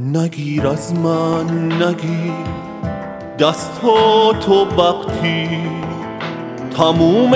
نگیر از من نگیر دستاتو وقتی تموم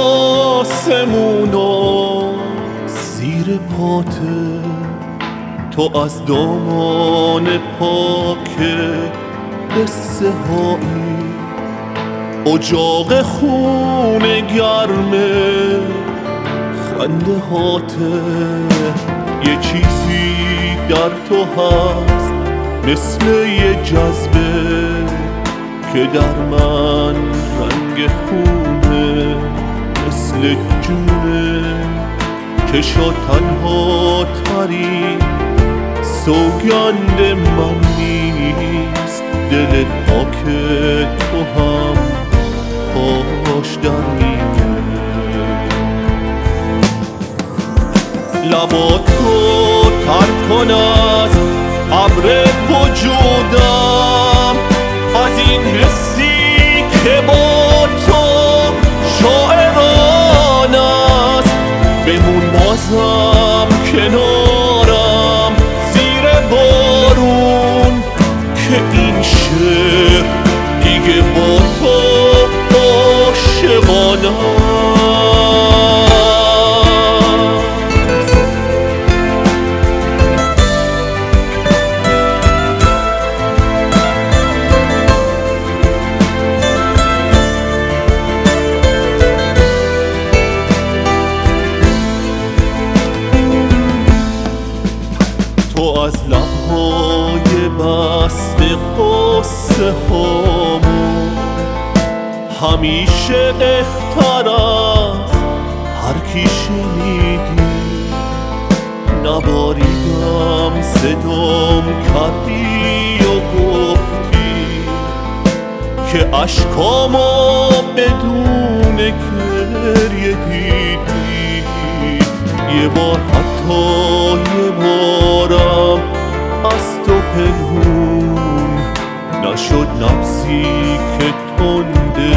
آسمونا زیر پاته، تو از دامان پاک قصه هایی اجاق خون گرمه خنده هاته. یه چیزی در تو هست مثل یه جذبه که در من رنگ خونه، مثل جونه چشا تنها تری سوگند من نیست. دل پاک تو هم پاش در میگه، لباتو تر کن از ابر وجودم، از این حسی که با تو شاعران است. بمون بازم کنارم زیر بارون که این شعر دیگه با تو عاشقانه است. تو از لبهای بسته قصه هامون همیشه بهتر از هر کی شنیدی. نباریدم صدام کردی و گفتی که اشکامو بدون گریه دیدی. یه بار حتی یه بارم از تو پنهون نشد نبضی که تنده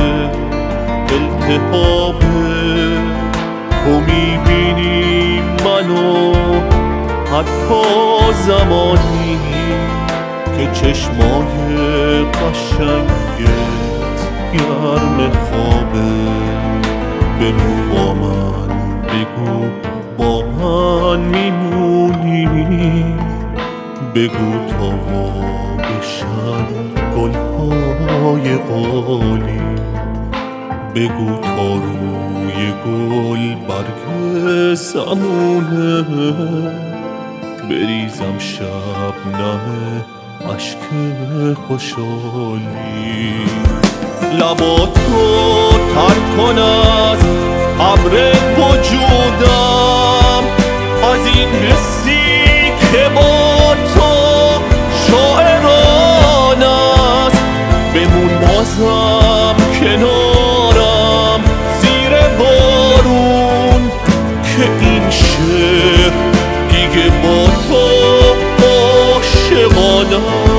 التهابه. تو میبینی منو حتی زمانی که چشمای قشنگت گرم خوابه. بگو با من، بگو با من میمونی، بگو تا بشن گلهای قالی، بگو تا روی گل برگ زمونه بریزم شبنم اشک خوشحالی. لباتو تر کن از ابر وجودم، از این حسی که با تو شاعران است. بمون بازم کنارم زیر بارون که این شعر دیگه با تو عاشقانه